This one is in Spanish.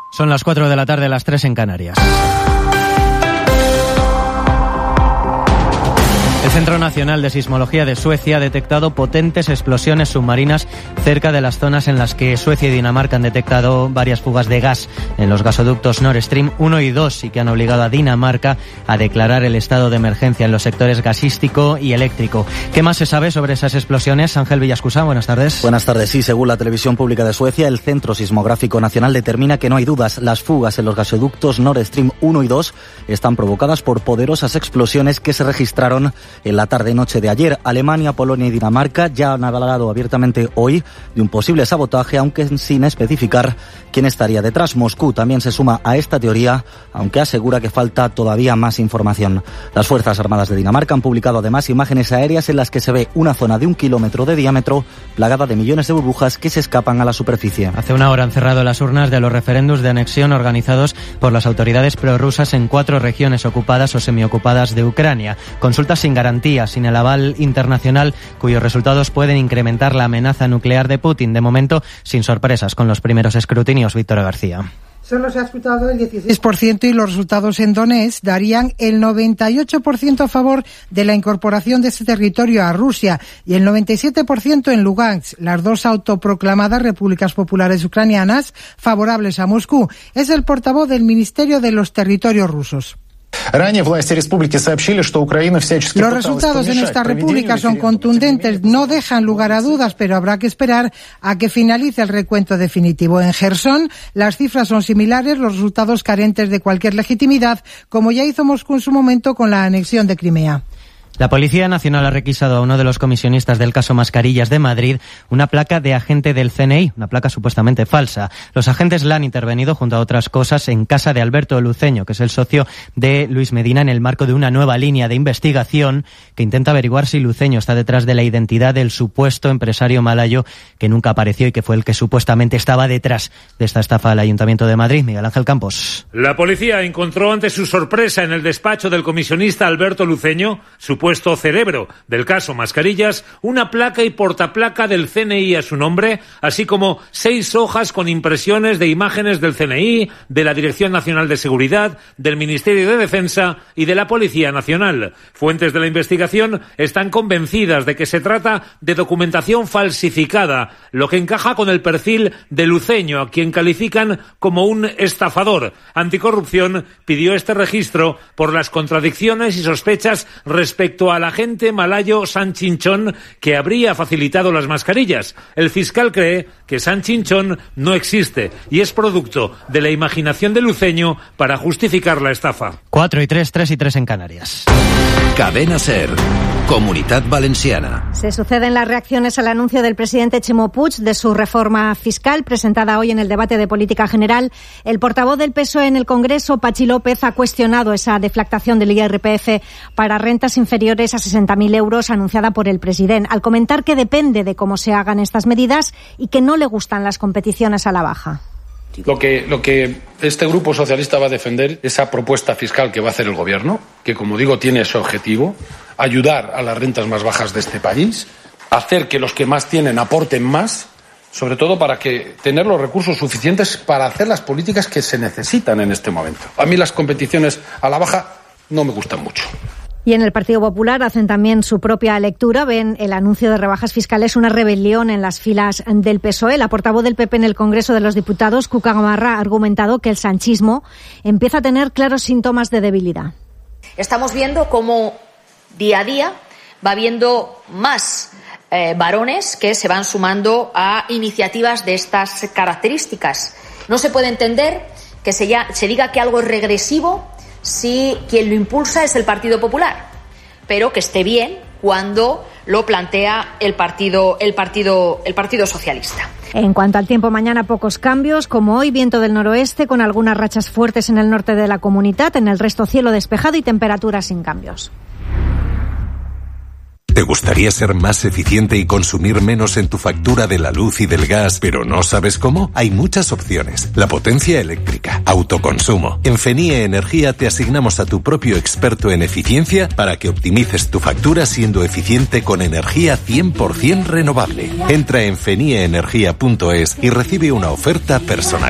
Son las 4 de la tarde, las 3 en Canarias. El Centro Nacional de Sismología de Suecia ha detectado potentes explosiones submarinas cerca de las zonas en las que Suecia y Dinamarca han detectado varias fugas de gas en los gasoductos Nord Stream 1 y 2 y que han obligado a Dinamarca a declarar el estado de emergencia en los sectores gasístico y eléctrico. ¿Qué más se sabe sobre esas explosiones? Ángel Villascusa, buenas tardes. Buenas tardes. Sí, según la televisión pública de Suecia, el Centro Sismográfico Nacional determina que no hay dudas. Las fugas en los gasoductos Nord Stream 1 y 2 están provocadas por poderosas explosiones que se registraron en la tarde-noche de ayer. Alemania, Polonia y Dinamarca ya han hablado abiertamente hoy de un posible sabotaje, aunque sin especificar quién estaría detrás. Moscú también se suma a esta teoría, aunque asegura que falta todavía más información. Las Fuerzas Armadas de Dinamarca han publicado además imágenes aéreas en las que se ve una zona de 1 kilómetro de diámetro plagada de millones de burbujas que se escapan a la superficie. Hace una hora han cerrado las urnas de los referéndums de anexión organizados por las autoridades prorrusas en 4 regiones ocupadas o semiocupadas de Ucrania. Consultas sin garantía, sin el aval internacional, cuyos resultados pueden incrementar la amenaza nuclear de Putin. De momento, sin sorpresas con los primeros escrutinios. Víctor García. Solo se ha escrutado el 16% y los resultados en Donetsk darían el 98% a favor de la incorporación de este territorio a Rusia y el 97% en Lugansk, las dos autoproclamadas repúblicas populares ucranianas favorables a Moscú. Es el portavoz del Ministerio de los Territorios rusos. Los resultados en esta república son contundentes, no dejan lugar a dudas, pero habrá que esperar a que finalice el recuento definitivo. En Jersón, las cifras son similares, los resultados carentes de cualquier legitimidad, como ya hizo Moscú en su momento con la anexión de Crimea. La Policía Nacional ha requisado a uno de los comisionistas del caso Mascarillas de Madrid una placa de agente del CNI, una placa supuestamente falsa. Los agentes la han intervenido, junto a otras cosas, en casa de Alberto Luceño, que es el socio de Luis Medina, en el marco de una nueva línea de investigación que intenta averiguar si Luceño está detrás de la identidad del supuesto empresario malayo que nunca apareció y que fue el que supuestamente estaba detrás de esta estafa al Ayuntamiento de Madrid. Miguel Ángel Campos. La policía encontró ante su sorpresa en el despacho del comisionista Alberto Luceño, supuesto cerebro del caso Mascarillas, una placa y portaplaca del CNI a su nombre, así como 6 hojas con impresiones de imágenes del CNI, de la Dirección Nacional de Seguridad, del Ministerio de Defensa y de la Policía Nacional. Fuentes de la investigación están convencidas de que se trata de documentación falsificada, lo que encaja con el perfil de Luceño, a quien califican como un estafador. Anticorrupción pidió este registro por las contradicciones y sospechas respecto al agente malayo San Chinchón que habría facilitado las mascarillas. El fiscal cree que San Chinchón no existe y es producto de la imaginación de Luceño para justificar la estafa. 4 y 3, 3 y 3 en Canarias. Cadena SER, Comunitat Valenciana. Se suceden las reacciones al anuncio del presidente Ximo Puig de su reforma fiscal presentada hoy en el debate de política general. El portavoz del PSOE en el Congreso, Patxi López, ha cuestionado esa deflactación del IRPF para rentas inferiores a 60.000 euros anunciada por el presidente, al comentar que depende de cómo se hagan estas medidas y que no le gustan las competiciones a la baja. Lo que este grupo socialista va a defender, esa propuesta fiscal que va a hacer el gobierno, que como digo tiene ese objetivo, ayudar a las rentas más bajas de este país, hacer que los que más tienen aporten más, sobre todo para que tener los recursos suficientes para hacer las políticas que se necesitan en este momento. A mí las competiciones a la baja no me gustan mucho. Y en el Partido Popular hacen también su propia lectura. Ven el anuncio de rebajas fiscales una rebelión en las filas del PSOE. La portavoz del PP en el Congreso de los Diputados, Cuca Gamarra, ha argumentado que el sanchismo empieza a tener claros síntomas de debilidad. Estamos viendo cómo día a día va habiendo más varones que se van sumando a iniciativas de estas características. No se puede entender que se diga que algo es regresivo si quien lo impulsa es el Partido Popular, pero que esté bien cuando lo plantea el Partido Socialista. En cuanto al tiempo, mañana pocos cambios, como hoy, viento del noroeste con algunas rachas fuertes en el norte de la comunidad, en el resto cielo despejado y temperaturas sin cambios. ¿Te gustaría ser más eficiente y consumir menos en tu factura de la luz y del gas, pero no sabes cómo? Hay muchas opciones. La potencia eléctrica, autoconsumo. En FENIE Energía te asignamos a tu propio experto en eficiencia para que optimices tu factura siendo eficiente con energía 100% renovable. Entra en fenieenergia.es y recibe una oferta personalizada.